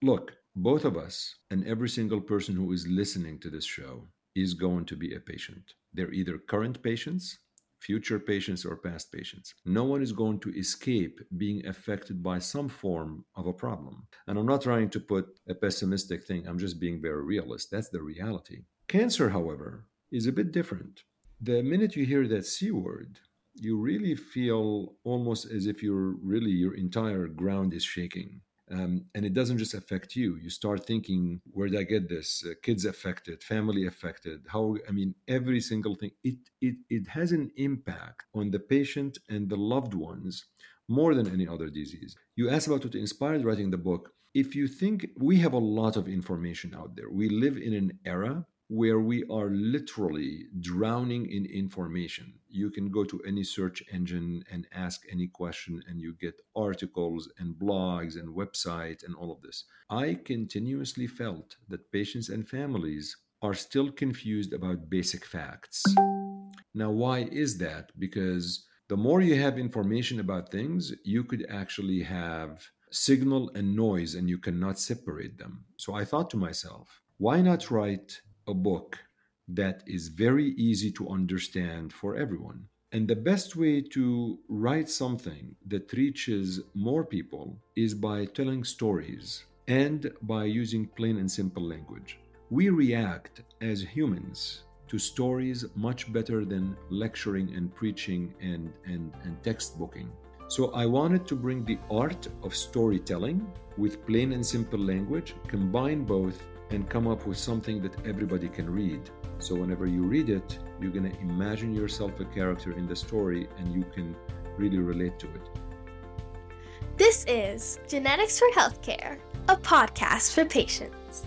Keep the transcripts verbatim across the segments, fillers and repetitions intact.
Look, both of us and every single person who is listening to this show is going to be a patient. They're either current patients, future patients, or past patients. No one is going to escape being affected by some form of a problem. And I'm not trying to put a pessimistic thing, I'm just being very realist. That's the reality. Cancer, however, is a bit different. The minute you hear that C word, you really feel almost as if you're really, your entire ground is shaking. Um, and it doesn't just affect you. You start thinking, where did I get this? Uh, kids affected, family affected. How? I mean, every single thing. It it it has an impact on the patient and the loved ones more than any other disease. You asked about what inspired writing the book. If you think, we have a lot of information out there, we live in an era where we are literally drowning in information. You can go to any search engine and ask any question, and you get articles and blogs and websites and all of this. I continuously felt that patients and families are still confused about basic facts. Now, why is that? Because the more you have information about things, you could actually have signal and noise, and you cannot separate them. So I thought to myself, why not write a book that is very easy to understand for everyone? And the best way to write something that reaches more people is by telling stories and by using plain and simple language. We react as humans to stories much better than lecturing and preaching and, and, and textbooking. So I wanted to bring the art of storytelling with plain and simple language, combine both, and come up with something that everybody can read. So whenever you read it, you're going to imagine yourself a character in the story, and you can really relate to it. This is Genetics for Healthcare, a podcast for patients.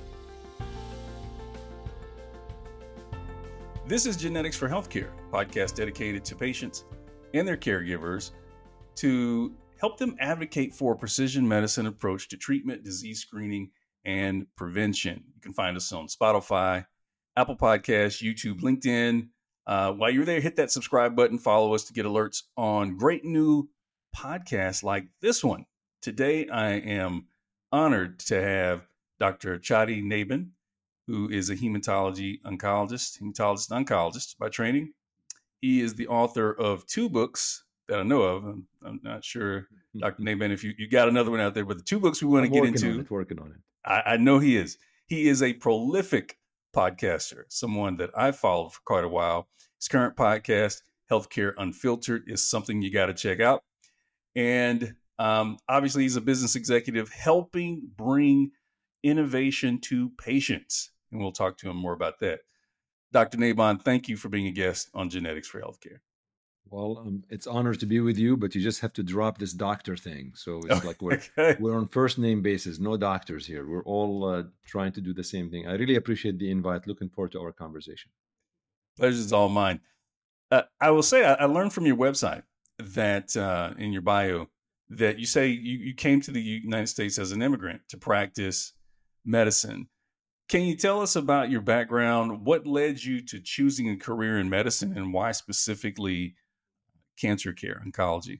This is Genetics for Healthcare, a podcast dedicated to patients and their caregivers to help them advocate for a precision medicine approach to treatment, disease screening, and prevention. You can find us on Spotify, Apple Podcasts, YouTube, LinkedIn. Uh, while you're there, hit that subscribe button, follow us to get alerts on great new podcasts like this one. Today, I am honored to have Doctor Chadi Naiban, who is a hematology oncologist, hematologist oncologist by training. He is the author of two books that I know of. I'm, I'm not sure, Doctor Naiban, if you, you got another one out there, but the two books we want to get into. On it, working on it. I, I know he is. He is a prolific podcaster, someone that I've followed for quite a while. His current podcast, Healthcare Unfiltered, is something you got to check out. And um, obviously, he's a business executive helping bring innovation to patients. And we'll talk to him more about that. Doctor Naiban, thank you for being a guest on Genetics for Healthcare. Well, um, it's honored to be with you, but you just have to drop this doctor thing. So it's Okay. like we're we're on first name basis, no doctors here. We're all uh, trying to do the same thing. I really appreciate the invite. Looking forward to our conversation. Pleasure's all mine. Uh, I will say I, I learned from your website that uh, in your bio that you say you, you came to the United States as an immigrant to practice medicine. Can you tell us about your background? What led you to choosing a career in medicine, and why specifically cancer care, oncology?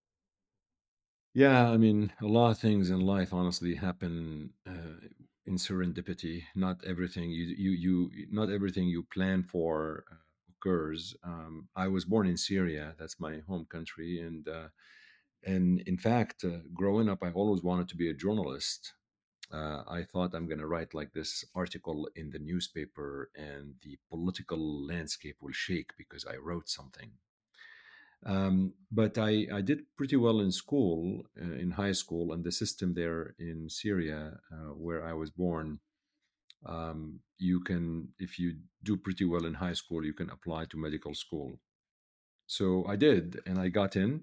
Yeah, I mean, a lot of things in life, honestly, happen uh, in serendipity. Not everything you you you not everything you plan for uh, occurs. Um, I was born in Syria. That's my home country, and uh, and in fact, uh, growing up, I always wanted to be a journalist. Uh, I thought I'm going to write like this article in the newspaper, and the political landscape will shake because I wrote something. Um, but I, I did pretty well in school, uh, in high school, and the system there in Syria, uh, where I was born, um, you can, if you do pretty well in high school, you can apply to medical school. So I did, and I got in,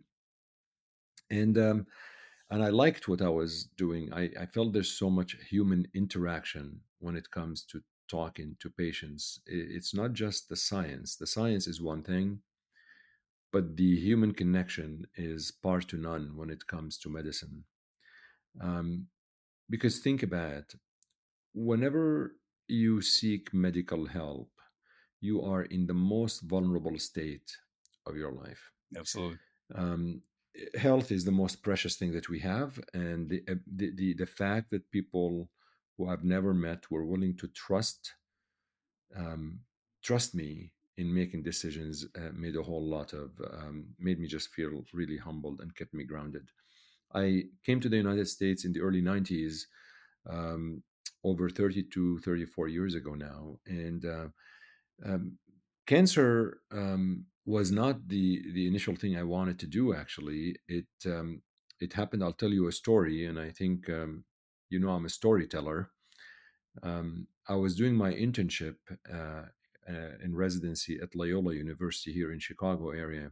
and um, and I liked what I was doing. I, I felt there's so much human interaction when it comes to talking to patients. I- It's not just the science. The science is one thing, but the human connection is par to none when it comes to medicine. Um, because think about it, whenever you seek medical help, you are in the most vulnerable state of your life. Absolutely. Um, Health is the most precious thing that we have, and the, uh, the the the fact that people who I've never met were willing to trust um, trust me in making decisions uh, made a whole lot of um, made me just feel really humbled and kept me grounded. I came to the United States in the early nineties, um, over thirty to thirty-four years ago now, and uh, um, cancer um, was not the the initial thing I wanted to do. Actually, it um, it happened. I'll tell you a story, and I think um, you know I'm a storyteller. Um, I was doing my internship uh, uh, in residency at Loyola University here in Chicago area,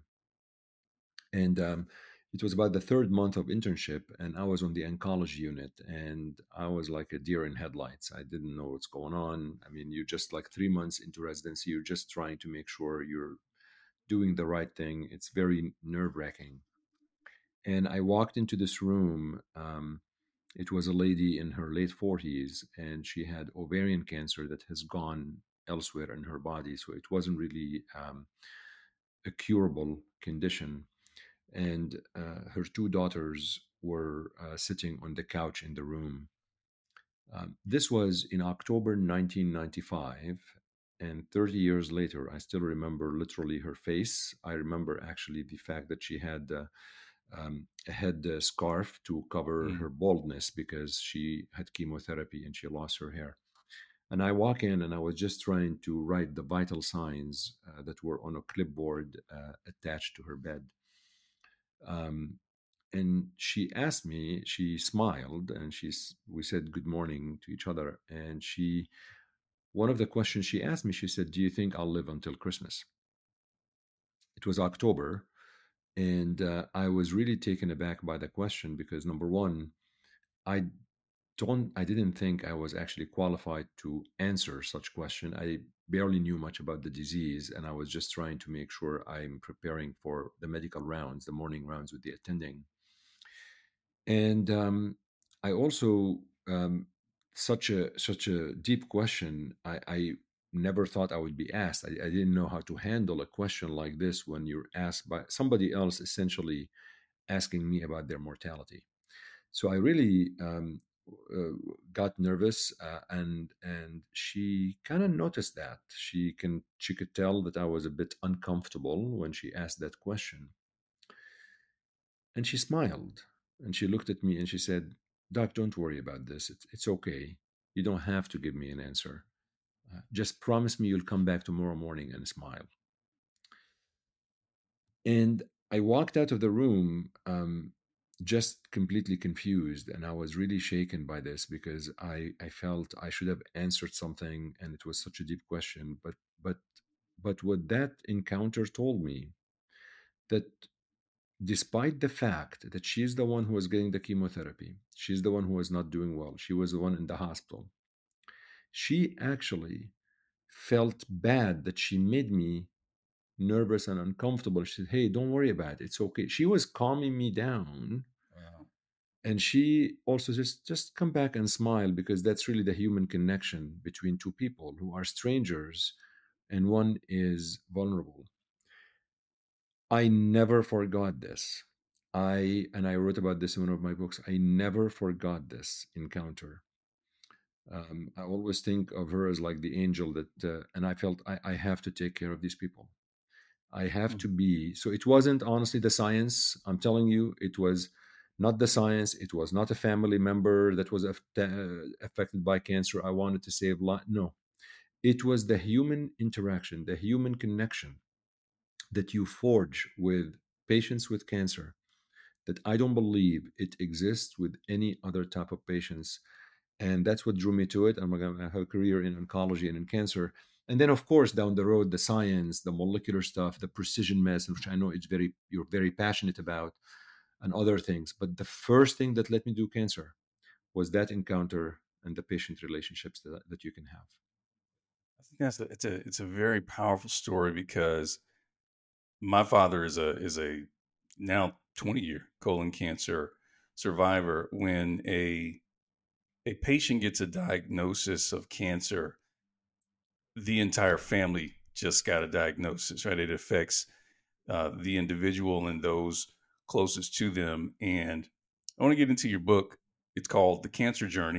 and um, it was about the third month of internship, and I was on the oncology unit, and I was like a deer in headlights. I didn't know what's going on. I mean, you're just like three months into residency, you're just trying to make sure you're doing the right thing. It's very nerve wracking. And I walked into this room. Um, it was a lady in her late forties, and she had ovarian cancer that has gone elsewhere in her body. So it wasn't really um, a curable condition. And uh, her two daughters were uh, sitting on the couch in the room. Um, this was in October nineteen ninety-five. And thirty years later, I still remember literally her face. I remember actually the fact that she had uh, um, a head uh, scarf to cover Mm. her baldness because she had chemotherapy and she lost her hair. And I walk in and I was just trying to write the vital signs uh, that were on a clipboard uh, attached to her bed. Um, and she asked me, she smiled and she's, we said good morning to each other. And she, one of the questions she asked me, she said, "Do you think I'll live until Christmas?" It was October. And uh, I was really taken aback by the question because number one, I don't, I didn't think I was actually qualified to answer such question. I barely knew much about the disease, and I was just trying to make sure I'm preparing for the medical rounds, the morning rounds with the attending. And um, I also um, such a such a deep question. I, I never thought I would be asked. I, I didn't know how to handle a question like this when you're asked by somebody else, essentially asking me about their mortality. So I really um, uh, got nervous, uh, and and she kind of noticed that. She can she could tell that I was a bit uncomfortable when she asked that question. And she smiled and she looked at me and she said, "Doc, don't worry about this. It's, it's okay. You don't have to give me an answer. Uh, just promise me you'll come back tomorrow morning and smile." And I walked out of the room um, just completely confused. And I was really shaken by this because I, I felt I should have answered something and it was such a deep question. But, but, but what that encounter told me that despite the fact that she's the one who was getting the chemotherapy, she's the one who was not doing well, she was the one in the hospital, she actually felt bad that she made me nervous and uncomfortable. She said, "Hey, don't worry about it. It's okay." She was calming me down. Wow. And she also just just come back and smile because that's really the human connection between two people who are strangers and one is vulnerable. I never forgot this. I and I wrote about this in one of my books. I never forgot this encounter. Um, I always think of her as like the angel that, uh, and I felt I, I have to take care of these people. I have Mm. to be. So it wasn't honestly the science. I'm telling you, it was not the science. It was not a family member that was aff- uh, affected by cancer. I wanted to save life. No, it was the human interaction, the human connection that you forge with patients with cancer that I don't believe it exists with any other type of patients. And that's what drew me to it. I'm going to have a career in oncology and in cancer. And then, of course, down the road, the science, the molecular stuff, the precision medicine, which I know it's very you're very passionate about, and other things. But the first thing that let me do cancer was that encounter and the patient relationships that, that you can have. I think that's a, it's a it's a very powerful story because my father is a is a now twenty year colon cancer survivor. When a a patient gets a diagnosis of cancer, the entire family just got a diagnosis, right? It affects uh, the individual and those closest to them. And I want to get into your book. It's called The Cancer Journey,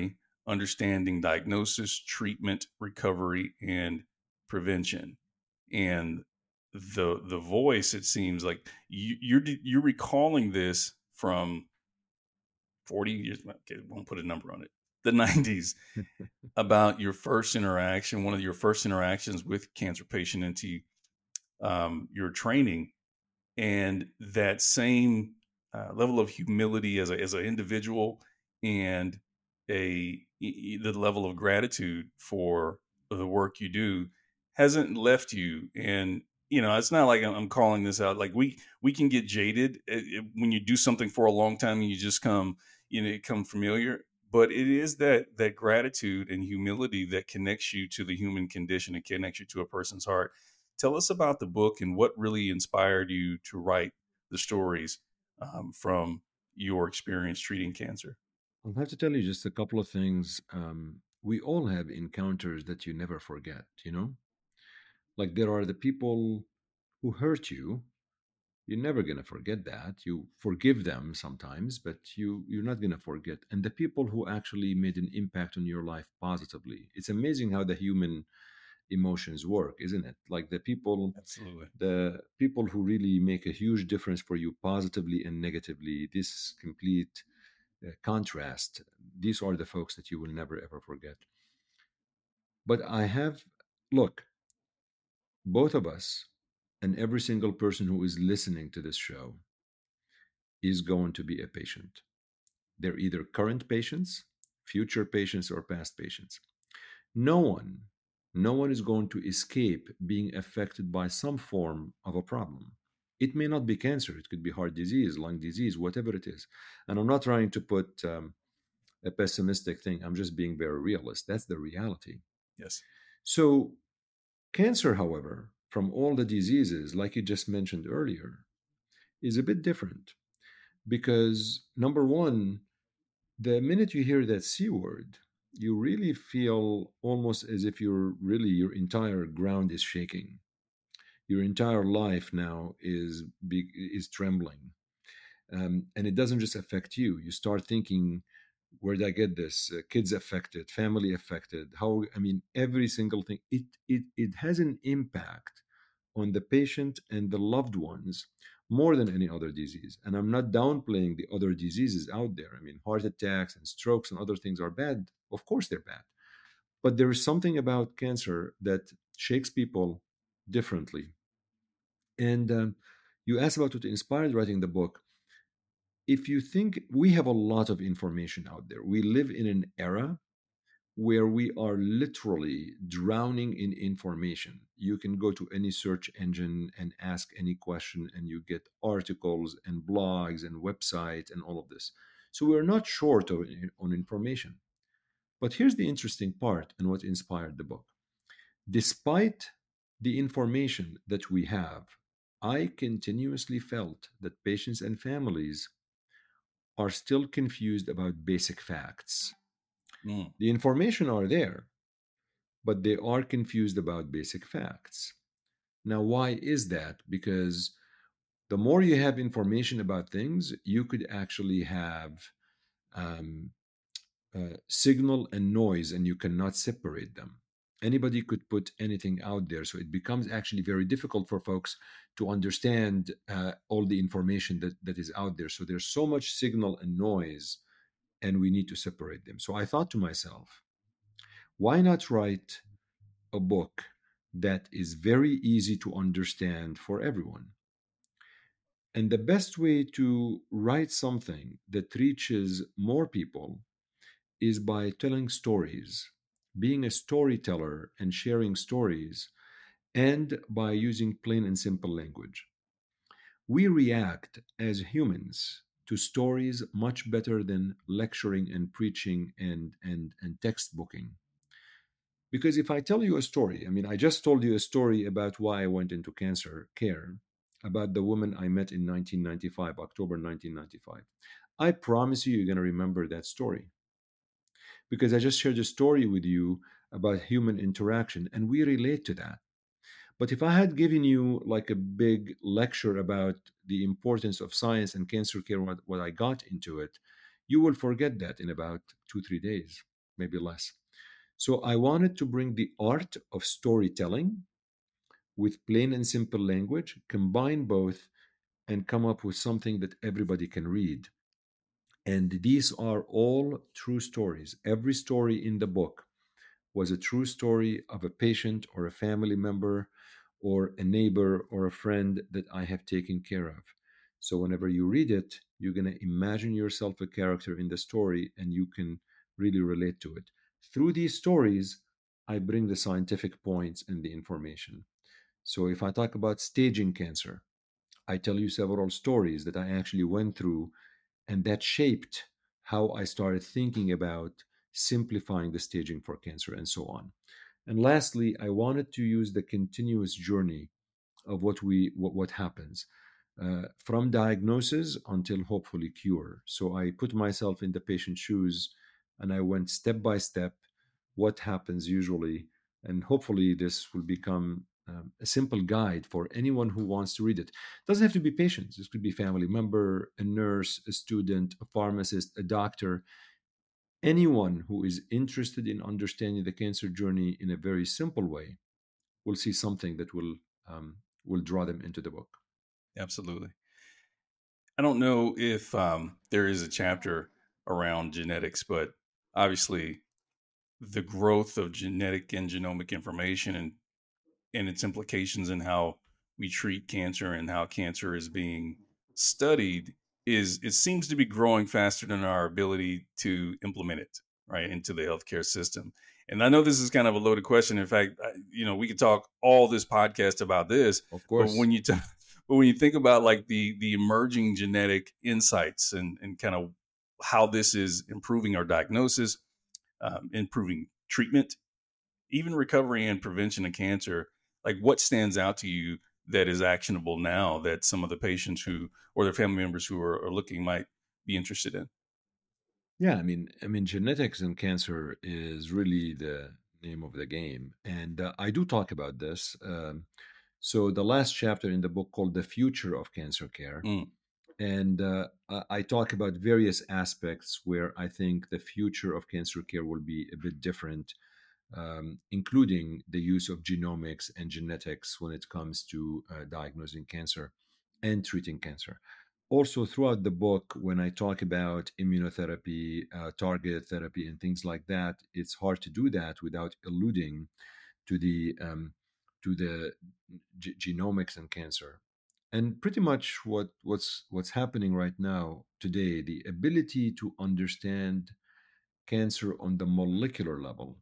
understanding diagnosis, treatment, recovery, and prevention. And the the voice, it seems like you, you're you're recalling this from forty years. Okay, won't put a number on it. The nineties, about your first interaction, one of your first interactions with cancer patient into um, your training, and that same uh, level of humility as a as an individual, and a e- the level of gratitude for the work you do hasn't left you. And you know, it's not like I'm I'm calling this out. Like we we can get jaded uh, uh, when you do something for a long time and you just come, you know, come familiar. But it is that that gratitude and humility that connects you to the human condition and connects you to a person's heart. Tell us about the book and what really inspired you to write the stories um, from your experience treating cancer. I'll have to tell you just a couple of things. Um, we all have encounters that you never forget, you know? Like there are the people who hurt you. You're never going to forget that. You forgive them sometimes, but you you're not going to forget. And the people who actually made an impact on your life positively. It's amazing how the human emotions work, isn't it? Like the people Absolutely. the people who really make a huge difference for you positively and negatively, this complete uh, contrast, these are the folks that you will never ever forget. But I have, look, both of us and every single person who is listening to this show is going to be a patient. They're either current patients, future patients, or past patients. No one, no one is going to escape being affected by some form of a problem. It may not be cancer, it could be heart disease, lung disease, whatever it is. And I'm not trying to put um, a pessimistic thing, I'm just being very realist. That's the reality. Yes. So, cancer, however, from all the diseases, like you just mentioned earlier, is a bit different because number one, the minute you hear that C word, you really feel almost as if you're really, your entire ground is shaking. Your entire life now is be, is trembling. Um, and it doesn't just affect you. You start thinking, where did I get this? Uh, kids affected, family affected. How? I mean, every single thing. It it it has an impact on the patient and the loved ones more than any other disease. And I'm not downplaying the other diseases out there. I mean, heart attacks and strokes and other things are bad. Of course, they're bad. But there is something about cancer that shakes people differently. And um, you asked about what inspired writing the book. If you think, we have a lot of information out there, we live in an era where we are literally drowning in information. You can go to any search engine and ask any question, and you get articles and blogs and websites and all of this. So we're not short of, on information. But here's the interesting part and what inspired the book. Despite the information that we have, I continuously felt that patients and families are still confused about basic facts. Mm. The information are there, but they are confused about basic facts. Now, why is that? Because the more you have information about things, you could actually have um, uh, signal and noise, and you cannot separate them. Anybody could put anything out there. So it becomes actually very difficult for folks to understand uh, all the information that, that is out there. So there's so much signal and noise, and we need to separate them. So I thought to myself, why not write a book that is very easy to understand for everyone? And the best way to write something that reaches more people is by telling stories, being a storyteller and sharing stories, and by using plain and simple language. We react as humans to stories much better than lecturing and preaching and, and, and textbooking. Because if I tell you a story, I mean, I just told you a story about why I went into cancer care, about the woman I met in nineteen ninety-five, October nineteen ninety-five. I promise you, you're going to remember that story because I just shared a story with you about human interaction and we relate to that. But if I had given you like a big lecture about the importance of science and cancer care, what, what I got into it, you will forget that in about two, three days. maybe less. So I wanted to bring the art of storytelling with plain and simple language, combine both, and come up with something that everybody can read. And these are all true stories. Every story in the book was a true story of a patient or a family member or a neighbor or a friend that I have taken care of. So whenever you read it, you're going to imagine yourself a character in the story and you can really relate to it. Through these stories, I bring the scientific points and the information. So if I talk about staging cancer, I tell you several stories that I actually went through and that shaped how I started thinking about simplifying the staging for cancer and so on. And lastly, I wanted to use the continuous journey of what we what, what happens uh, from diagnosis until hopefully cure. So I put myself in the patient's shoes and I went step by step what happens usually, and hopefully this will become um, a simple guide for anyone who wants to read it. It doesn't have to be patients. This could be family member, a nurse, a student, a pharmacist, a doctor, anyone who is interested in understanding the cancer journey in a very simple way will see something that will um, will draw them into the book. Absolutely. I don't know if um, there is a chapter around genetics, but obviously the growth of genetic and genomic information and, and its implications in how we treat cancer and how cancer is being studied is it seems to be growing faster than our ability to implement it right into the healthcare system. And I know this is kind of a loaded question. In fact, I, you know, we could talk all this podcast about this, Of but course. when you t- but when you think about like the the emerging genetic insights and and kind of how this is improving our diagnosis, um, improving treatment, even recovery and prevention of cancer, like what stands out to you that is actionable now that some of the patients who or their family members who are, are looking might be interested in? Yeah, I mean, I mean, genetics in cancer is really the name of the game, and uh, I do talk about this. Um, so the last chapter in the book called "The Future of Cancer Care," Mm, and uh, I I talk about various aspects where I think the future of cancer care will be a bit different, um, including the use of genomics and genetics when it comes to uh, diagnosing cancer and treating cancer. Also, throughout the book, when I talk about immunotherapy, uh, targeted therapy, and things like that, it's hard to do that without alluding to the um, to the g- genomics and cancer. And pretty much what what's what's happening right now today, the ability to understand cancer on the molecular level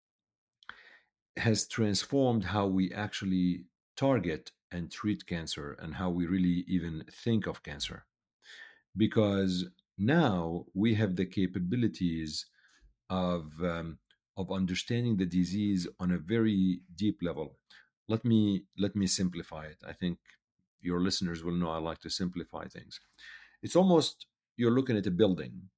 has transformed how we actually target and treat cancer and how we really even think of cancer. Because now we have the capabilities of, um, of understanding the disease on a very deep level. Let me let me simplify it. I think your listeners will know I like to simplify things. It's almost you're looking at a building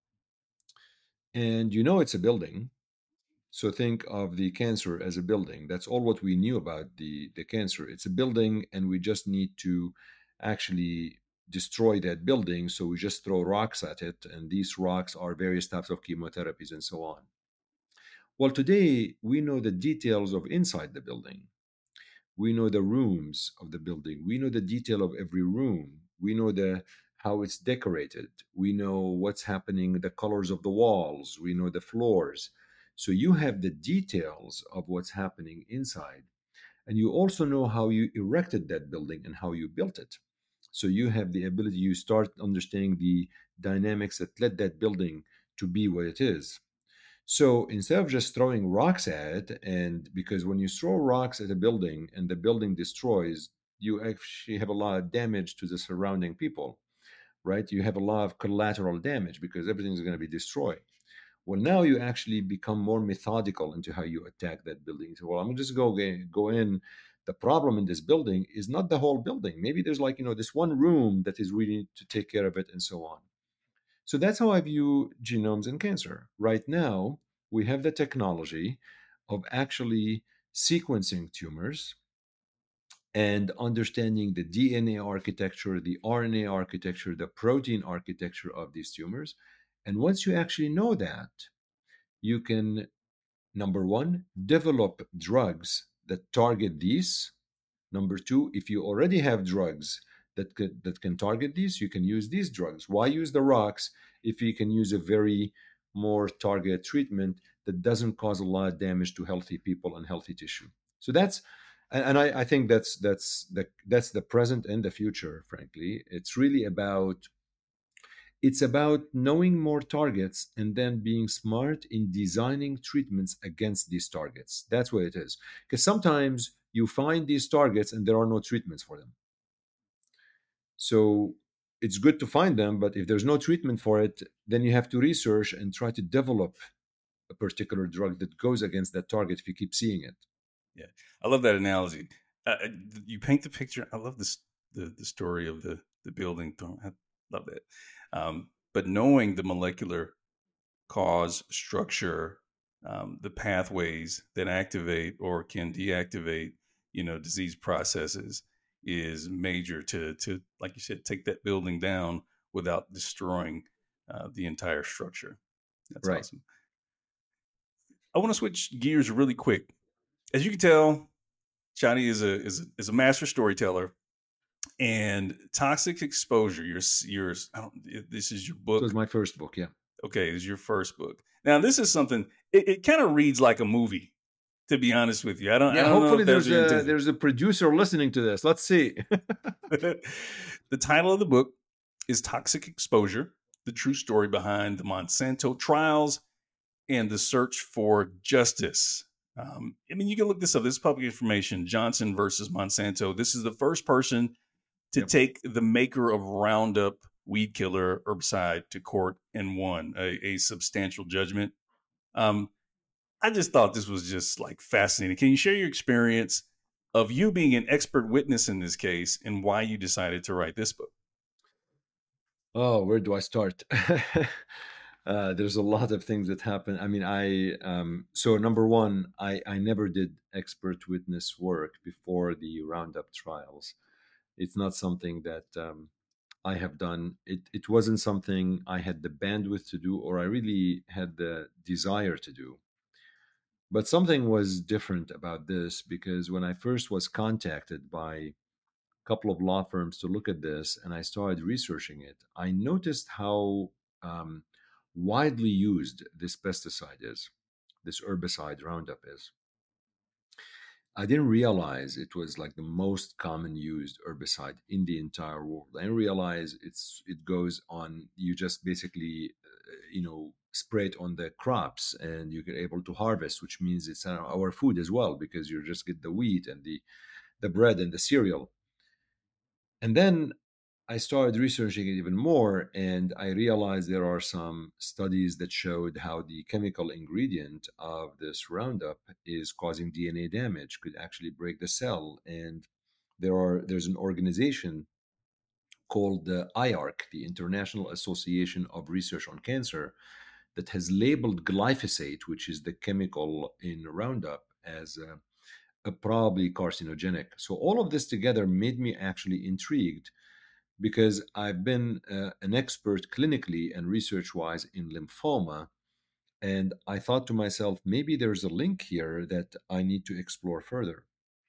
and you know it's a building. So think of the cancer as a building. That's all what we knew about the, the cancer. It's a building, and we just need to actually destroy that building. So we just throw rocks at it, and these rocks are various types of chemotherapies and so on. Well, today we know the details of inside the building. We know the rooms of the building. We know the detail of every room. We know the how it's decorated. We know what's happening, the colors of the walls. We know the floors. So you have the details of what's happening inside. And you also know how you erected that building and how you built it. So you have the ability, you start understanding the dynamics that led that building to be what it is. So instead of just throwing rocks at it, and because when you throw rocks at a building and the building destroys, you actually have a lot of damage to the surrounding people, right? You have a lot of collateral damage because everything's going to be destroyed. Well, now you actually become more methodical into how you attack that building. So, well, I'm just go go in. The problem in this building is not the whole building. Maybe there's like you know this one room that is really to take care of it, and so on. So that's how I view genomes and cancer. Right now, we have the technology of actually sequencing tumors and understanding the D N A architecture, the R N A architecture, the protein architecture of these tumors. And once you actually know that, you can, number one, develop drugs that target these. Number two, if you already have drugs that could, that can target these, you can use these drugs. Why use the rocks if you can use a very more targeted treatment that doesn't cause a lot of damage to healthy people and healthy tissue? So that's, and and I, I think that's that's the that's the present and the future. Frankly, it's really about it's about knowing more targets and then being smart in designing treatments against these targets. That's what it is. Because sometimes you find these targets and there are no treatments for them. So it's good to find them, but if there's no treatment for it, then you have to research and try to develop a particular drug that goes against that target if you keep seeing it. Yeah, I love that analogy. Uh, you paint the picture. I love this the the story of the the building. I love that. Um, but knowing the molecular cause, structure, um, the pathways that activate or can deactivate, you know, disease processes is major to to like you said, take that building down without destroying uh, the entire structure. That's Right. awesome. I want to switch gears really quick. As you can tell, Shadi is a is a, is a master storyteller, and Toxic Exposure. Your your I don't. This is your book. It was my first book. Yeah. Okay, it's your first book. Now, this is something. It, it kind of reads like a movie. To be honest with you, I don't. Yeah. I don't Hopefully, know if there's that's a there's a producer listening to this. Let's see. The title of the book is Toxic Exposure: The True Story Behind the Monsanto Trials and the Search for Justice. Um, I mean, you can look this up. This is public information. Johnson versus Monsanto. This is the first person to Yep. take the maker of Roundup weed killer herbicide to court and won a, a substantial judgment. Um, I just thought this was just like fascinating. Can you share your experience of you being an expert witness in this case and why you decided to write this book? Oh, where do I start? uh, there's a lot of things that happen. I mean, I um, so number one, I I never did expert witness work before the Roundup trials. It's not something that um, I have done. It it wasn't something I had the bandwidth to do, or I really had the desire to do. But something was different about this because when I first was contacted by a couple of law firms to look at this and I started researching it, I noticed how um, widely used this pesticide is, this herbicide Roundup is. I didn't realize it was like the most common used herbicide in the entire world. I didn't realize it's it goes on. You just basically, uh, you know, spray it on the crops, and you get able to harvest, which means it's uh, our food as well because you just get the wheat and the the bread and the cereal. And then I started researching it even more, and I realized there are some studies that showed how the chemical ingredient of this Roundup is causing D N A damage, could actually break the cell. And there are there's an organization called the I A R C, the International Association of Research on Cancer, that has labeled glyphosate, which is the chemical in Roundup, as a, a probably carcinogenic. So all of this together made me actually intrigued because I've been uh, an expert clinically and research wise in lymphoma. And I thought to myself, maybe there's a link here that I need to explore further.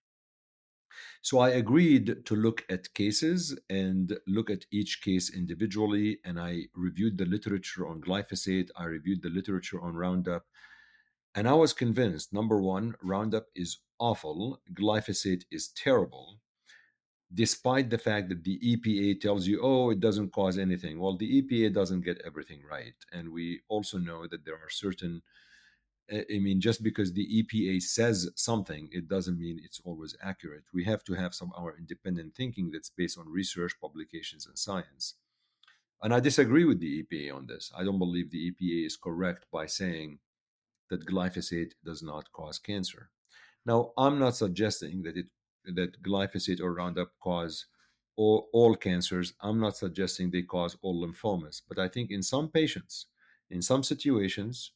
So I agreed to look at cases and look at each case individually. And I reviewed the literature on glyphosate, I reviewed the literature on Roundup. And I was convinced number one, Roundup is awful, glyphosate is terrible, despite the fact that the E P A tells you, oh, it doesn't cause anything. Well, the E P A doesn't get everything right. And we also know that there are certain, I mean, just because the E P A says something, it doesn't mean it's always accurate. We have to have some of our independent thinking that's based on research, publications, and science. And I disagree with the E P A on this. I don't believe the E P A is correct by saying that glyphosate does not cause cancer. Now, I'm not suggesting that it that glyphosate or Roundup cause all, all cancers. I'm not suggesting they cause all lymphomas, but I think in some patients, in some situations,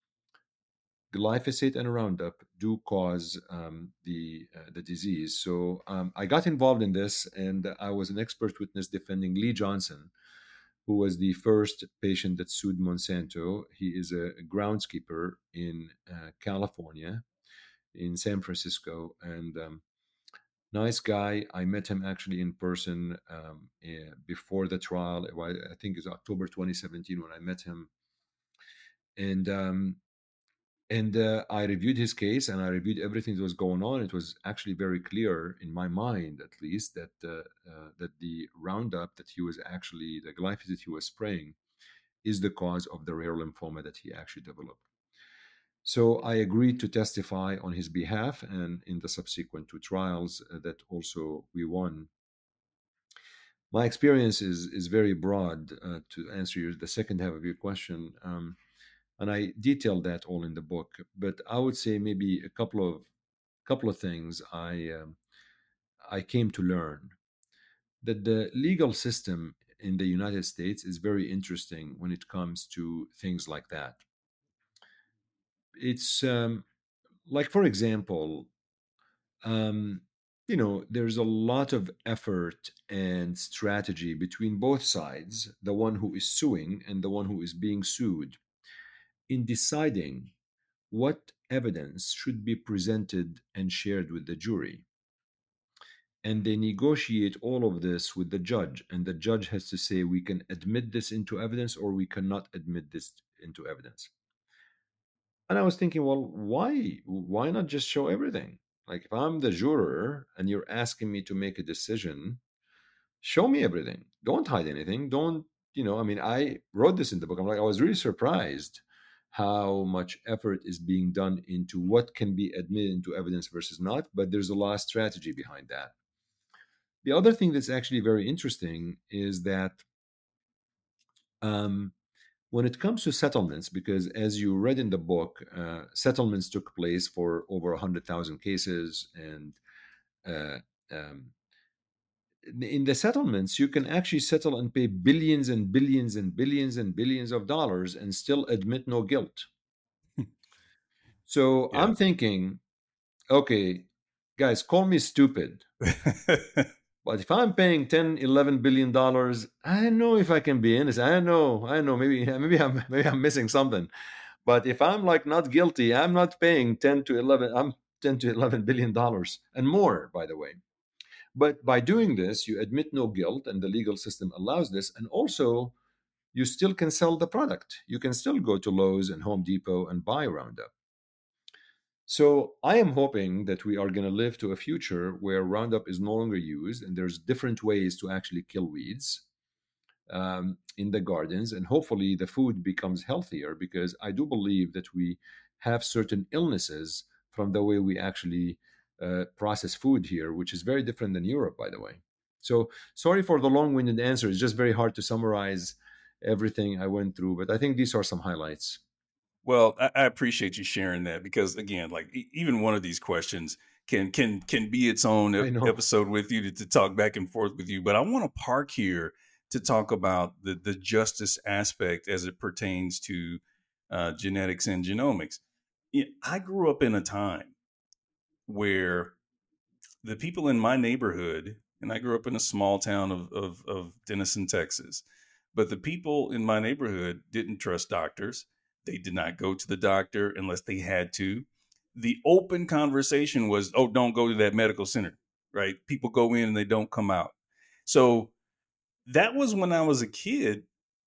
glyphosate and Roundup do cause um, the uh, the disease. So um, I got involved in this, and I was an expert witness defending Lee Johnson, who was the first patient that sued Monsanto. He is a groundskeeper in uh, California, in San Francisco, and um, nice guy. I met him actually in person um, eh, before the trial. It was- I think it's October twenty seventeen when I met him, and um, and uh, I reviewed his case and I reviewed everything that was going on. It was actually very clear in my mind, at least, that uh, uh, that the Roundup that he was actually the glyphosate he was spraying is the cause of the rare lymphoma that he actually developed. So I agreed to testify on his behalf, and in the subsequent two trials uh, that also we won. My experience is is very broad. Uh, to answer your, the second half of your question, um, and I detailed that all in the book. But I would say maybe a couple of couple of things I um, I came to learn that the legal system in the United States is very interesting when it comes to things like that. It's um, like, for example, um, you know, there's a lot of effort and strategy between both sides, the one who is suing and the one who is being sued, in deciding what evidence should be presented and shared with the jury. And they negotiate all of this with the judge, and the judge has to say, we can admit this into evidence or we cannot admit this into evidence. And I was thinking, well, why why not just show everything? Like, if I'm the juror and you're asking me to make a decision, show me everything. Don't hide anything. Don't, you know, I mean, I wrote this in the book. I'm like, I was really surprised how much effort is being done into what can be admitted into evidence versus not, but there's a lot of strategy behind that. The other thing that's actually very interesting is that um, when it comes to settlements, because as you read in the book, uh, settlements took place for over one hundred thousand cases. And uh, um, in the settlements, you can actually settle and pay billions and billions and billions and billions of dollars and still admit no guilt. So Yeah. I'm thinking, okay, guys, call me stupid. But if I'm paying ten, eleven billion dollars, I don't know if I can be innocent. I don't know. I don't know. Maybe, maybe I'm, maybe I'm missing something. But if I'm like not guilty, I'm not paying ten to eleven. I'm ten to eleven billion dollars and more, by the way. But by doing this, you admit no guilt, and the legal system allows this. And also, you still can sell the product. You can still go to Lowe's and Home Depot and buy Roundup. So I am hoping that we are going to live to a future where Roundup is no longer used, and there's different ways to actually kill weeds um, in the gardens, and hopefully the food becomes healthier, because I do believe that we have certain illnesses from the way we actually uh, process food here, which is very different than Europe, by the way. So sorry for the long-winded answer. It's just very hard to summarize everything I went through, but I think these are some highlights. Well, I, I appreciate you sharing that, because again, like e- even one of these questions can can can be its own I ep- know. episode with you to, to talk back and forth with you. But I want to park here to talk about the the justice aspect as it pertains to uh, genetics and genomics. Yeah, I grew up in a time where the people in my neighborhood, and I grew up in a small town of, of, of Denison, Texas, but the people in my neighborhood didn't trust doctors. They did not go to the doctor unless they had to. The open conversation was, oh, don't go to that medical center, right? People go in and they don't come out. So that was when I was a kid,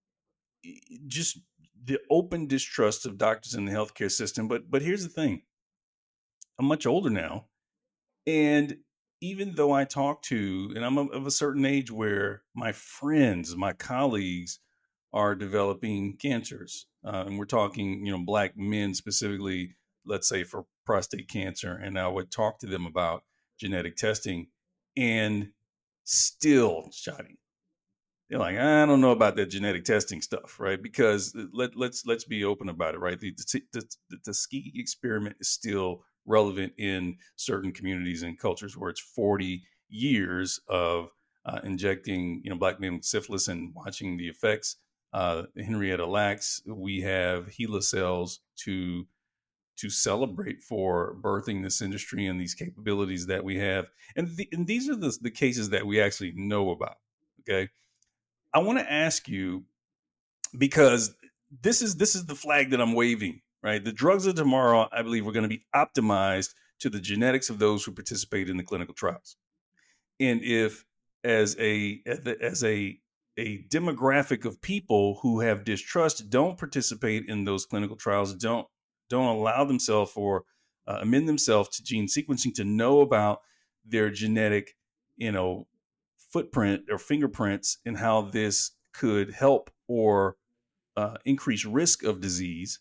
just the open distrust of doctors in the healthcare system. But but here's the thing. I'm much older now. And even though I talk to, and I'm of of a certain age where my friends, my colleagues are developing cancers, uh, and we're talking, you know, Black men specifically, let's say for prostate cancer, and I would talk to them about genetic testing, and still, Shadi, they're like, I don't know about that genetic testing stuff, right? Because let let's let's be open about it, right? The the, the, the Tuskegee experiment is still relevant in certain communities and cultures where it's forty years of uh, injecting, you know, Black men with syphilis and watching the effects. Uh, Henrietta Lacks, we have HeLa cells to to celebrate for birthing this industry and these capabilities that we have, and, the, and these are the, the cases that we actually know about. Okay. I want to ask you, because this is this is the flag that I'm waving, right? The drugs of tomorrow, I believe, are going to be optimized to the genetics of those who participate in the clinical trials. And if as a as a a demographic of people who have distrust don't participate in those clinical trials, don't don't allow themselves or uh, amend themselves to gene sequencing to know about their genetic, you know, footprint or fingerprints and how this could help or uh, increase risk of disease,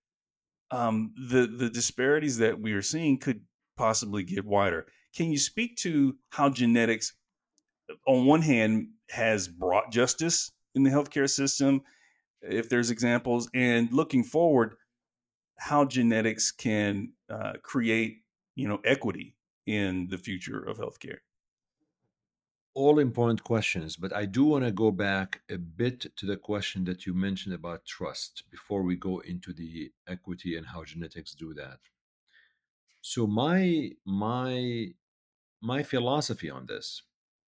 um, the the disparities that we are seeing could possibly get wider. Can you speak to how genetics, on one hand, has brought justice in the healthcare system, if there's examples, and looking forward, how genetics can uh, create, you know, equity in the future of healthcare? All important questions, but I do want to go back a bit to the question that you mentioned about trust before we go into the equity and how genetics do that. So my my my philosophy on this,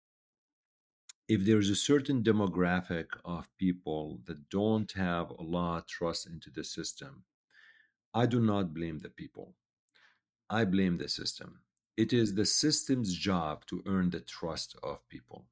if there's a certain demographic of people that don't have a lot of trust into the system, I do not blame the people. I blame the system. It is the system's job to earn the trust of people.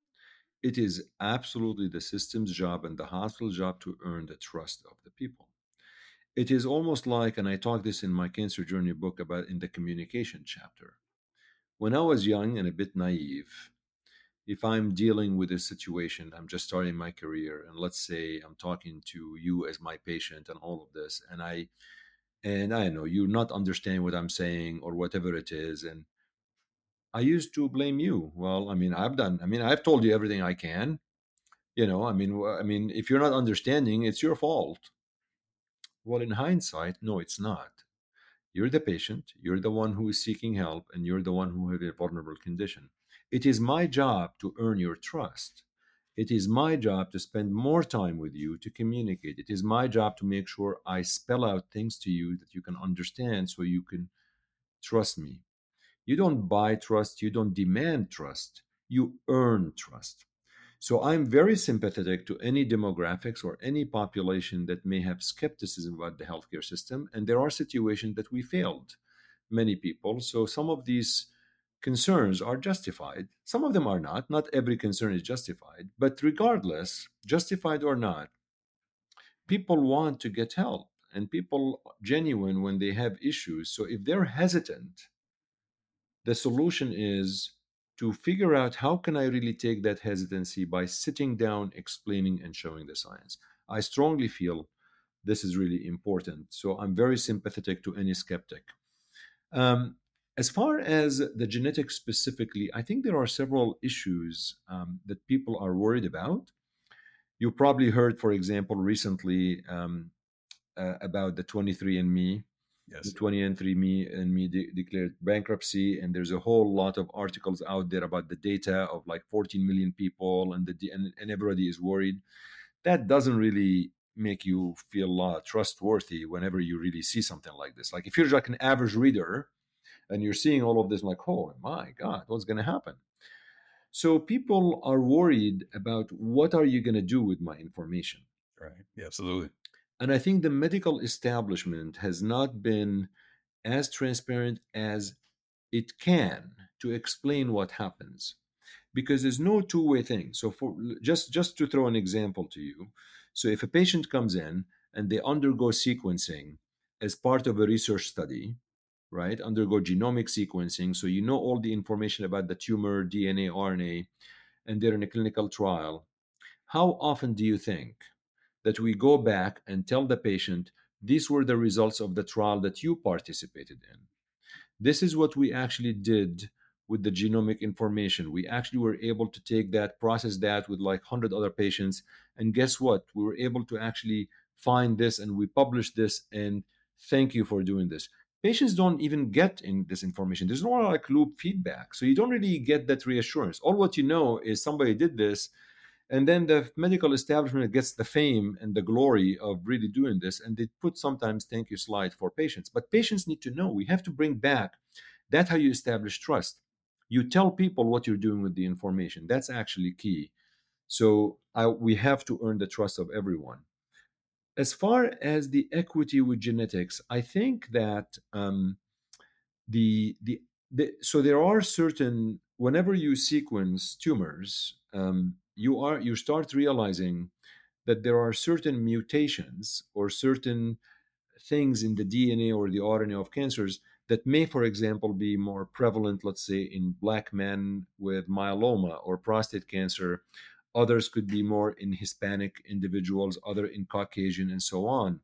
It is absolutely the system's job and the hospital's job to earn the trust of the people. It is almost like, and I talk this in my cancer journey book about in the communication chapter. When I was young and a bit naive, if I'm dealing with a situation, I'm just starting my career, and let's say I'm talking to you as my patient and all of this, and I and I know you're not understanding what I'm saying or whatever it is, and I used to blame you. Well, I mean, I've done. I mean, I've told you everything I can. You know, I mean, wh- I mean, if you're not understanding, it's your fault. Well, in hindsight, no, it's not. You're the patient, you're the one who is seeking help, and you're the one who has a vulnerable condition. It is my job to earn your trust. It is my job to spend more time with you to communicate. It is my job to make sure I spell out things to you that you can understand so you can trust me. You don't buy trust, you don't demand trust, you earn trust. So I'm very sympathetic to any demographics or any population that may have skepticism about the healthcare system. And there are situations that we failed many people. So some of these concerns are justified. Some of them are not. Not every concern is justified. But regardless, justified or not, people want to get help and people genuine when they have issues. So if they're hesitant, the solution is to figure out how can I really take that hesitancy by sitting down, explaining, and showing the science. I strongly feel this is really important. So I'm very sympathetic to any skeptic. Um, as far as the genetics specifically, I think there are several issues um, that people are worried about. You probably heard, for example, recently um, uh, about the twenty-three and me. The Yes. twenty and three me and me de- declared bankruptcy, and there's a whole lot of articles out there about the data of like fourteen million people, and the and, and everybody is worried. That doesn't really make you feel uh, trustworthy whenever you really see something like this. Like if you're like an average reader and you're seeing all of this, like, oh my God, what's going to happen? So people are worried about what are you going to do with my information. Right. Yeah, absolutely. And I think the medical establishment has not been as transparent as it can to explain what happens, because there's no two-way thing. So for just just to throw an example to you, so if a patient comes in and they undergo sequencing as part of a research study, right, undergo genomic sequencing, so you know all the information about the tumor, D N A, R N A, and they're in a clinical trial, how often do you think that we go back and tell the patient these were the results of the trial that you participated in? This is what we actually did with the genomic information. We actually were able to take that, process that with like one hundred other patients. And guess what? We were able to actually find this and we published this. And thank you for doing this. Patients don't even get in this information. There's no like loop feedback. So you don't really get that reassurance. All what you know is somebody did this, and then the medical establishment gets the fame and the glory of really doing this. And they put sometimes thank you slide for patients. But patients need to know. We have to bring back. That's how you establish trust. You tell people what you're doing with the information. That's actually key. So I, we have to earn the trust of everyone. As far as the equity with genetics, I think that um, the, the the so there are certain, whenever you sequence tumors, um, you are you start realizing that there are certain mutations or certain things in the D N A or the R N A of cancers that may, for example, be more prevalent, let's say, in black men with myeloma or prostate cancer. Others could be more in Hispanic individuals, other in Caucasian, and so on.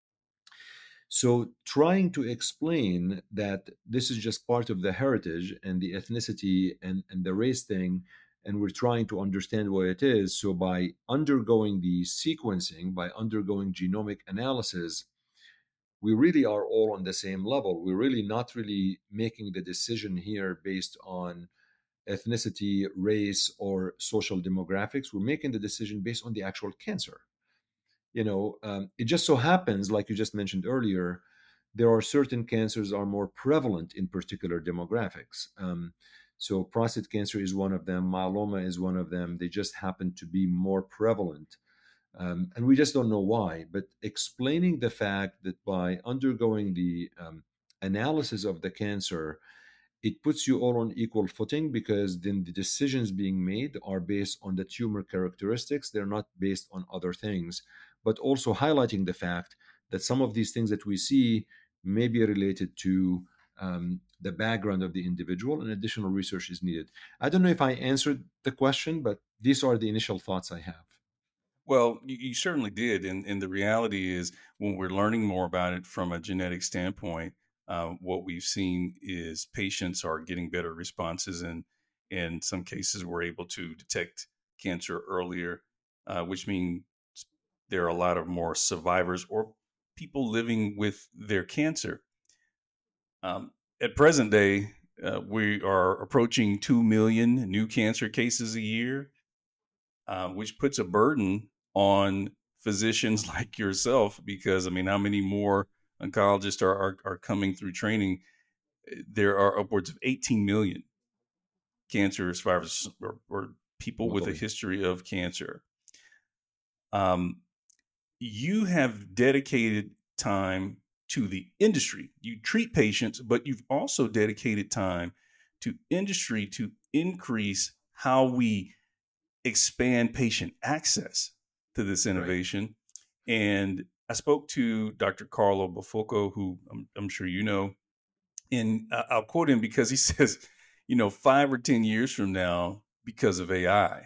So, trying to explain that this is just part of the heritage and the ethnicity and, and the race thing, and we're trying to understand what it is. So, by undergoing the sequencing, by undergoing genomic analysis, we really are all on the same level. We're really not really making the decision here based on ethnicity, race, or social demographics. We're making the decision based on the actual cancer. You know, um, it just so happens, like you just mentioned earlier, there are certain cancers are more prevalent in particular demographics. Um, so prostate cancer is one of them. Myeloma is one of them. They just happen to be more prevalent, um, and we just don't know why. But explaining the fact that by undergoing the um, analysis of the cancer, it puts you all on equal footing, because then the decisions being made are based on the tumor characteristics. They're not based on other things, but also highlighting the fact that some of these things that we see may be related to um, the background of the individual, and additional research is needed. I don't know if I answered the question, but these are the initial thoughts I have. Well, you, you certainly did, and and the reality is, when we're learning more about it from a genetic standpoint, uh, what we've seen is patients are getting better responses, and in some cases, we're able to detect cancer earlier, uh, which means there are a lot of more survivors or people living with their cancer. Um, at present day, uh, we are approaching two million new cancer cases a year, uh, which puts a burden on physicians like yourself, because I mean, how many more oncologists are, are, are coming through training? There are upwards of eighteen million cancer survivors, or, or people with a Globally. history of cancer. Um, you have dedicated time to the industry. You treat patients, but you've also dedicated time to industry to increase how we expand patient access to this Right. innovation. And I spoke to Doctor Carlo Bufoco, who I'm, I'm sure you know, and I- I'll quote him because he says, you know, five or ten years from now, because of A I,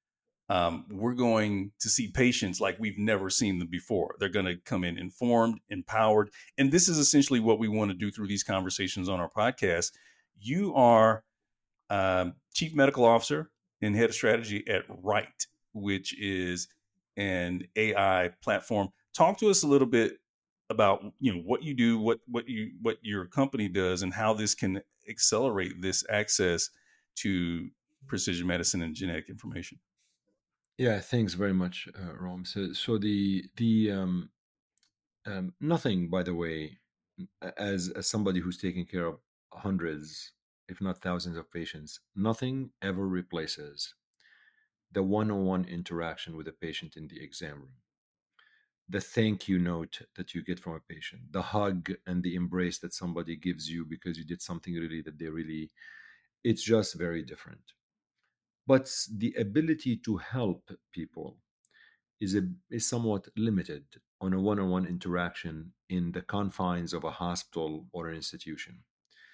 um, we're going to see patients like we've never seen them before. They're going to come in informed, empowered. And this is essentially what we want to do through these conversations on our podcast. You are um, Chief Medical Officer and Head of Strategy at Right, which is an A I platform. Talk to us a little bit about, you know, what you do, what what you what your company does, and how this can accelerate this access to precision medicine and genetic information. Yeah, thanks very much, uh, Rom. So, so the the um, um, nothing, by the way, as as somebody who's taking care of hundreds, if not thousands of patients, nothing ever replaces the one-on-one interaction with a patient in the exam room. The thank you note that you get from a patient, the hug and the embrace that somebody gives you because you did something really that they really, it's just very different. But the ability to help people is a, is somewhat limited on a one-on-one interaction in the confines of a hospital or an institution.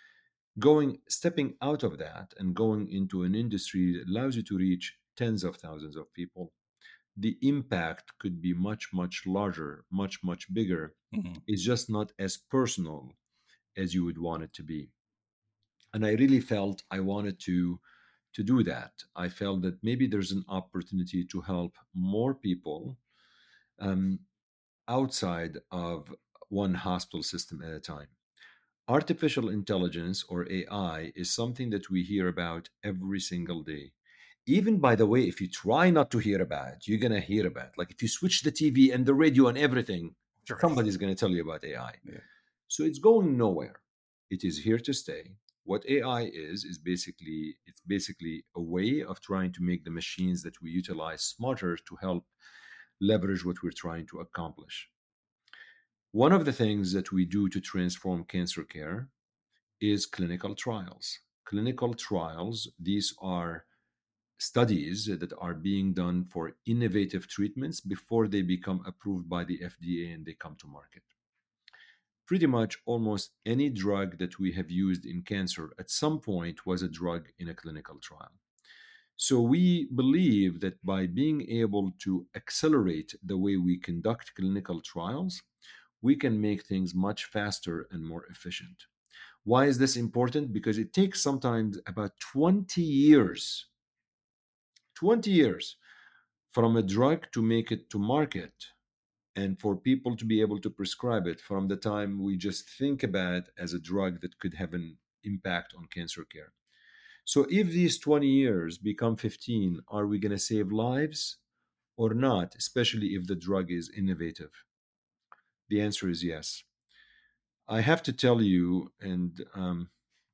Going stepping out of that and going into an industry that allows you to reach tens of thousands of people, the impact could be much much larger, much much bigger. Mm-hmm. It's just not as personal as you would want it to be. And I really felt I wanted to to do that. I felt that maybe there's an opportunity to help more people um, outside of one hospital system at a time. Artificial intelligence, or A I, is something that we hear about every single day. Even, by the way, if you try not to hear about it, you're going to hear about it. Like if you switch the T V and the radio and everything, Right. somebody's going to tell you about A I. Yeah. So it's going nowhere. It is here to stay. What A I is is basically it's basically a way of trying to make the machines that we utilize smarter to help leverage what we're trying to accomplish. One of the things that we do to transform cancer care is clinical trials. Clinical trials, these are studies that are being done for innovative treatments before they become approved by the F D A and they come to market. Pretty much almost any drug that we have used in cancer at some point was a drug in a clinical trial. So we believe that by being able to accelerate the way we conduct clinical trials, we can make things much faster and more efficient. Why is this important? Because it takes sometimes about twenty years, twenty years from a drug to make it to market and for people to be able to prescribe it from the time we just think about it as a drug that could have an impact on cancer care. So if these twenty years become fifteen, are we going to save lives or not, especially if the drug is innovative? The answer is yes. I have to tell you, and um,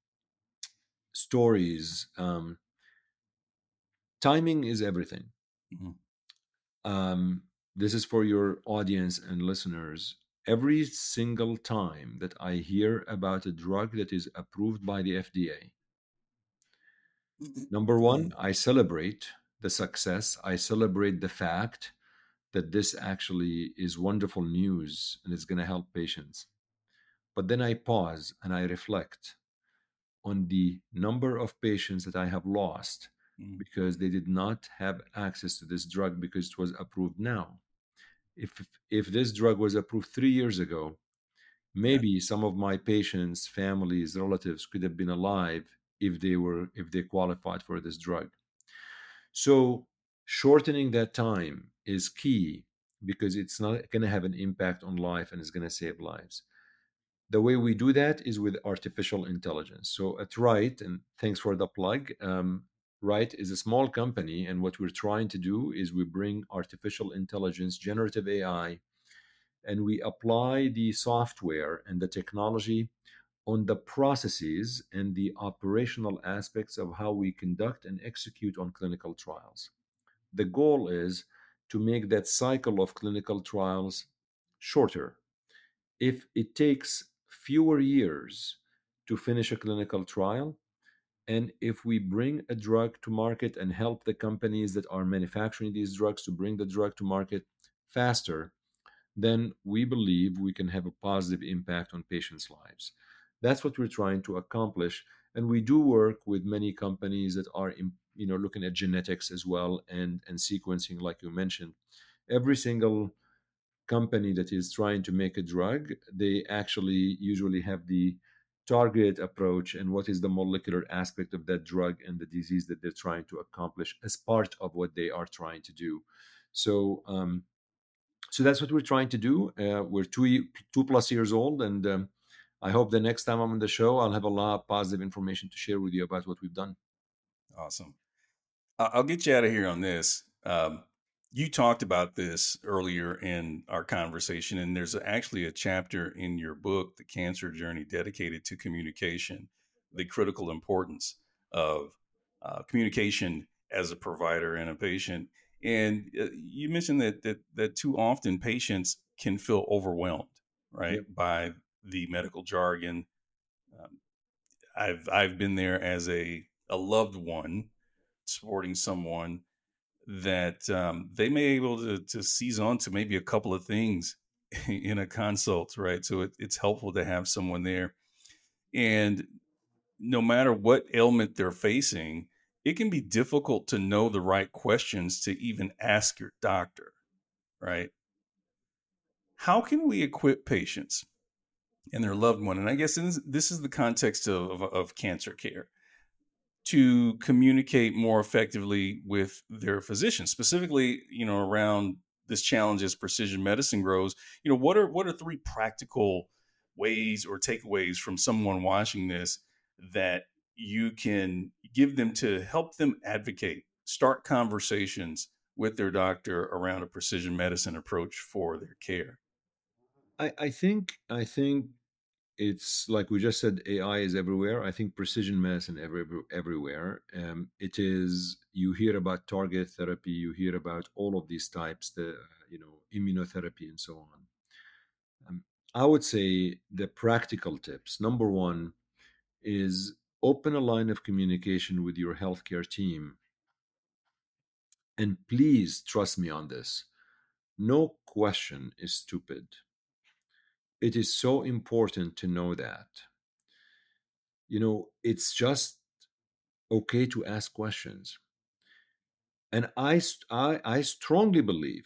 stories, um, timing is everything. Mhm. Um, this is for your audience and listeners. Every single time that I hear about a drug that is approved by the F D A, number one, I celebrate the success. I celebrate the fact that this actually is wonderful news and it's going to help patients. But then I pause and I reflect on the number of patients that I have lost Mhm. because they did not have access to this drug because it was approved now. If if this drug was approved three years ago, Yeah. maybe some of my patients, families, relatives could have been alive if they were if they qualified for this drug. So shortening that time is key because it's not going to have an impact on life and it's going to save lives. The way we do that is with artificial intelligence. So at Right, and thanks for the plug, um, Right is a small company, and what we're trying to do is we bring artificial intelligence, generative A I, and we apply the software and the technology on the processes and the operational aspects of how we conduct and execute on clinical trials. The goal is to make that cycle of clinical trials shorter. If it takes fewer years to finish a clinical trial, and if we bring a drug to market and help the companies that are manufacturing these drugs to bring the drug to market faster, then we believe we can have a positive impact on patients' lives. That's what we're trying to accomplish. And we do work with many companies that are in, you know, looking at genetics as well and, and sequencing, like you mentioned. Every single company that is trying to make a drug, they actually usually have the target approach and what is the molecular aspect of that drug and the disease that they're trying to accomplish as part of what they are trying to do. So, um, so that's what we're trying to do. Uh, we're two ye- two plus years old, and um, I hope the next time I'm on the show, I'll have a lot of positive information to share with you about what we've done. Awesome. I- I'll get you out of here on this. Um, you talked about this earlier in our conversation, and there's actually a chapter in your book, The Cancer Journey, dedicated to communication, the critical importance of uh, communication as a provider and a patient. And uh, you mentioned that, that that too often patients can feel overwhelmed, right, Yep. by the medical jargon. Um, I've I've been there as a a loved one supporting someone that um, they may be able to, to seize on to maybe a couple of things in a consult, right? So it, it's helpful to have someone there. And no matter what ailment they're facing, it can be difficult to know the right questions to even ask your doctor, right? How can we equip patients and their loved one? And I guess this, this is the context of, of, of cancer care to communicate more effectively with their physicians, specifically, you know, around this challenge as precision medicine grows. You know, what are what are three practical ways or takeaways from someone watching this that you can give them to help them advocate, start conversations with their doctor around a precision medicine approach for their care? I, I think I think it's like we just said, A I is everywhere. I think precision medicine every, everywhere. Um, it is, you hear about target therapy, you hear about all of these types, the, you know, immunotherapy and so on. Um, I would say the practical tips. Number one is open a line of communication with your healthcare team. And please trust me on this. No question is stupid. It is so important to know that. You know, it's just okay to ask questions. And I, I, I strongly believe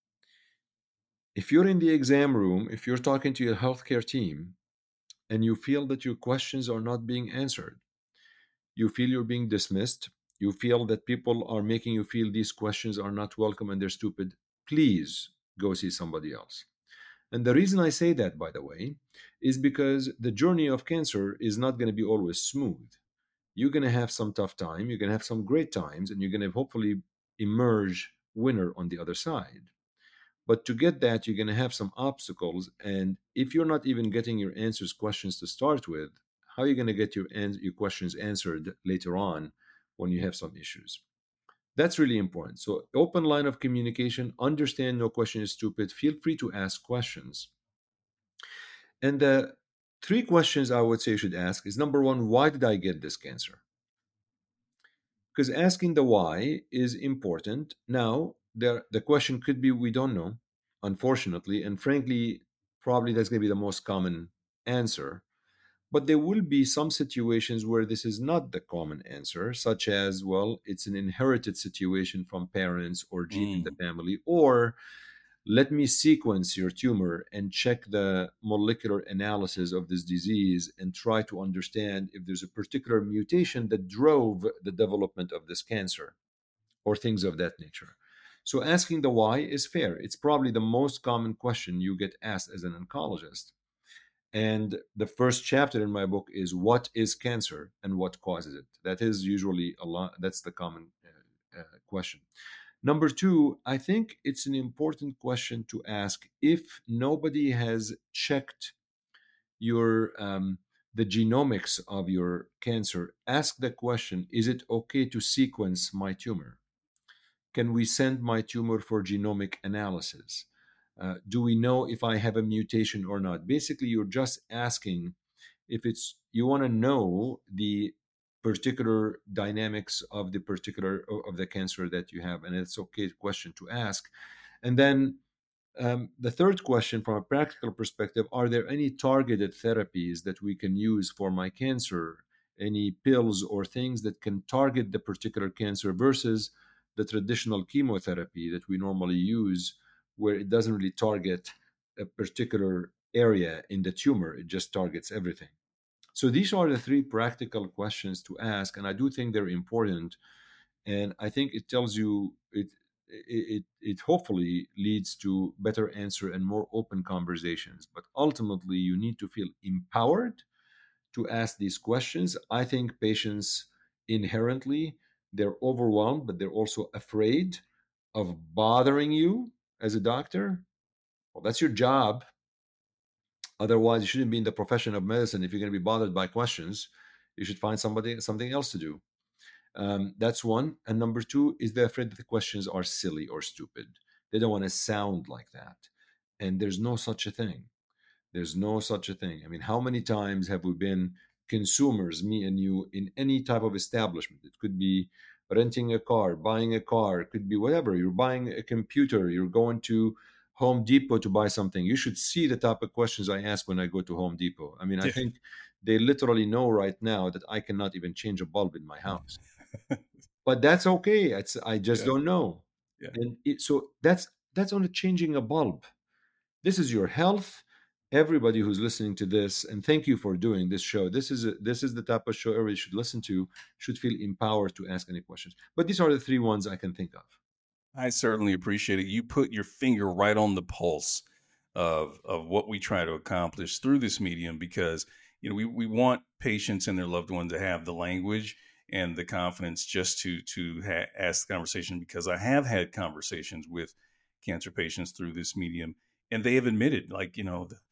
if you're in the exam room, if you're talking to your healthcare team and you feel that your questions are not being answered, you feel you're being dismissed, you feel that people are making you feel these questions are not welcome and they're stupid, please go see somebody else. And the reason I say that, by the way, is because the journey of cancer is not going to be always smooth. You're going to have some tough time, you're going to have some great times, and you're going to hopefully emerge winner on the other side. But to get that, you're going to have some obstacles. And if you're not even getting your answers, questions to start with, how are you going to get your, your questions answered later on when you have some issues? That's really important. So, open line of communication, understand no question is stupid. Feel free to ask questions. And the three questions I would say you should ask is number one, why did I get this cancer? Because asking the why is important. Now, the, the question could be we don't know, unfortunately. And frankly, probably that's going to be the most common answer. But there will be some situations where this is not the common answer, such as, well, it's an inherited situation from parents or gene in the Mm. family, or let me sequence your tumor and check the molecular analysis of this disease and try to understand if there's a particular mutation that drove the development of this cancer or things of that nature. So asking the why is fair. It's probably the most common question you get asked as an oncologist. And the first chapter in my book is what is cancer and what causes it. That is usually a lot. That's the common uh, uh, question. Number two, I think it's an important question to ask if nobody has checked your um, the genomics of your cancer. Ask the question: is it okay to sequence my tumor? Can we send my tumor for genomic analysis? Uh, do we know if I have a mutation or not? Basically, you're just asking if it's you want to know the particular dynamics of the particular of the cancer that you have, and it's okay question to ask. And then um, the third question, from a practical perspective, are there any targeted therapies that we can use for my cancer? Any pills or things that can target the particular cancer versus the traditional chemotherapy that we normally use, where it doesn't really target a particular area in the tumor, it just targets everything. So these are the three practical questions to ask, and I do think they're important. And I think it tells you it it it hopefully leads to better answer and more open conversations. But ultimately, you need to feel empowered to ask these questions. I think patients inherently they're overwhelmed, but they're also afraid of bothering you as a doctor. Well, that's your job. Otherwise, you shouldn't be in the profession of medicine. If you're going to be bothered by questions, you should find somebody something else to do. Um, that's one. And number two is they're afraid that the questions are silly or stupid. They don't want to sound like that. And there's no such a thing. There's no such a thing. I mean, how many times have we been consumers, me and you, in any type of establishment? It could be renting a car, buying a car, it could be whatever. You're buying a computer, you're going to Home Depot to buy something. You should see the type of questions I ask when I go to Home Depot. I mean, I Yeah. think they literally know right now that I cannot even change a bulb in my house. But that's okay. It's, I just Yeah. don't know. Yeah. And it, so that's that's only changing a bulb. This is your health. Everybody who's listening to this, and thank you for doing this show. This is a, this is the type of show everybody should listen to. Should feel empowered to ask any questions. But these are the three ones I can think of. I certainly appreciate it. You put your finger right on the pulse of of what we try to accomplish through this medium, because you know we, we want patients and their loved ones to have the language and the confidence just to to ha- ask the conversation, because I have had conversations with cancer patients through this medium, and they have admitted, like, you know,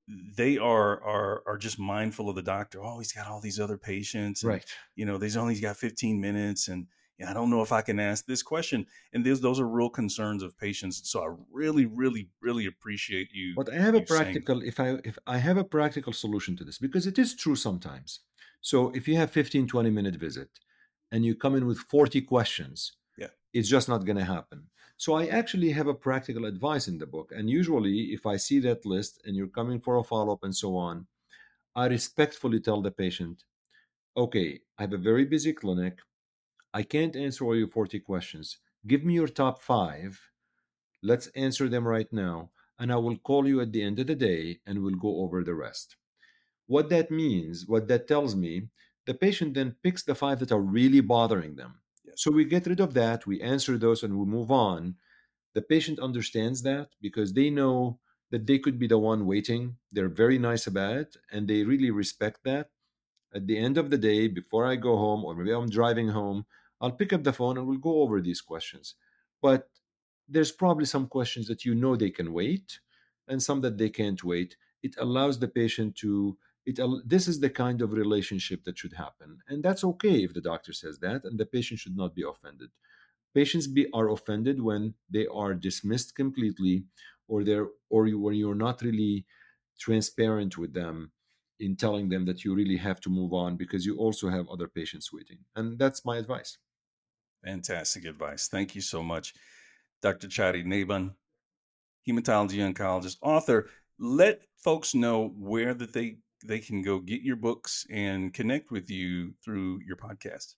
they are are are just mindful of the doctor. Oh, he's got all these other patients, and Right. you know, there's only got fifteen minutes, and yeah, I don't know if I can ask this question. And those those are real concerns of patients. So I really, really, really appreciate you But I have a you saying, practical, if I if I have a practical solution to this, because it is true sometimes. So if you have fifteen, twenty minute visit and you come in with forty questions, yeah, it's just not going to happen. So I actually have a practical advice in the book. And usually if I see that list and you're coming for a follow-up and so on, I respectfully tell the patient, okay, I have a very busy clinic. I can't answer all your forty questions. Give me your top five. Let's answer them right now. And I will call you at the end of the day and we'll go over the rest. What that means, what that tells me, the patient then picks the five that are really bothering them. yes, So we get rid of that, we answer those, and we move on. The patient understands that because they know that they could be the one waiting. They're very nice about it, and they really respect that. At the end of the day, before I go home, or maybe I'm driving home, I'll pick up the phone and we'll go over these questions. But there's probably some questions that you know they can wait, and some that they can't wait. It allows the patient to. It, al- this is the kind of relationship that should happen. And that's okay if the doctor says that, and the patient should not be offended. Patients be, are offended when they are dismissed completely, or they're or you, when you're not really transparent with them in telling them that you really have to move on because you also have other patients waiting. And that's my advice. fantastic advice. Thank you so much, Doctor Chadi Naiban, hematology oncologist, author. Let folks know where that they they can go get your books and connect with you through your podcast.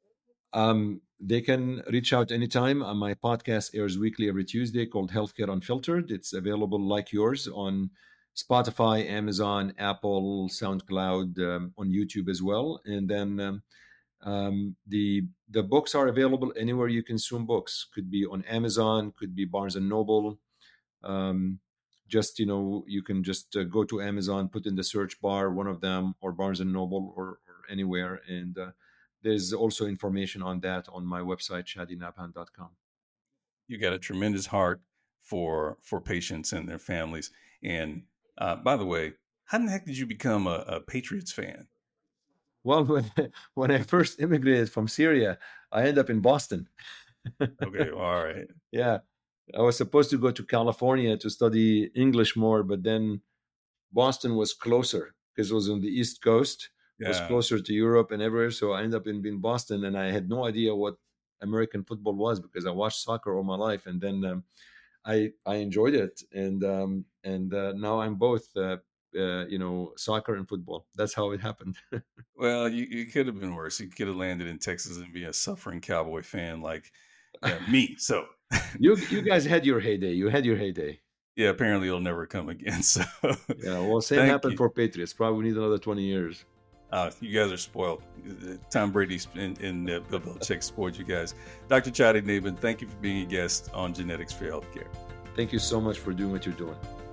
Um, they can reach out anytime. Uh, my podcast airs weekly every Tuesday called Healthcare Unfiltered. It's available like yours on Spotify, Amazon, Apple, SoundCloud, um, on YouTube as well. And then um, um, the the books are available anywhere you consume books. Could be on Amazon, could be Barnes and Noble. Um, just you know, you can just uh, go to Amazon, put in the search bar one of them, or Barnes and Noble, or, or anywhere, and uh, there's also information on that on my website, shadi nabhan dot com. You got a tremendous heart for for patients and their families. And uh, by the way, how in the heck did you become a, a Patriots fan? Well, when when I first immigrated from Syria, I ended up in Boston. Okay, all right. Yeah, I was supposed to go to California to study English more, but then Boston was closer because it was on the East Coast, was Yeah. closer to Europe and everywhere. So I ended up in, in Boston, and I had no idea what American football was because I watched soccer all my life, and then um, I I enjoyed it, and um, and uh, now I'm both, uh, uh, you know, soccer and football. That's how it happened. Well, you, you could have been worse. You could have landed in Texas and be a suffering Cowboy fan like yeah, me. So you you guys had your heyday. You had your heyday. yeah, apparently it'll never come again. So Yeah. Well, same thank happened you. for Patriots. Probably need another twenty years. Uh, you guys are spoiled. Tom Brady and, and uh, Bill Belichick spoiled you guys. Doctor Chadi Naiban, thank you for being a guest on Genetics for Healthcare. Thank you so much for doing what you're doing.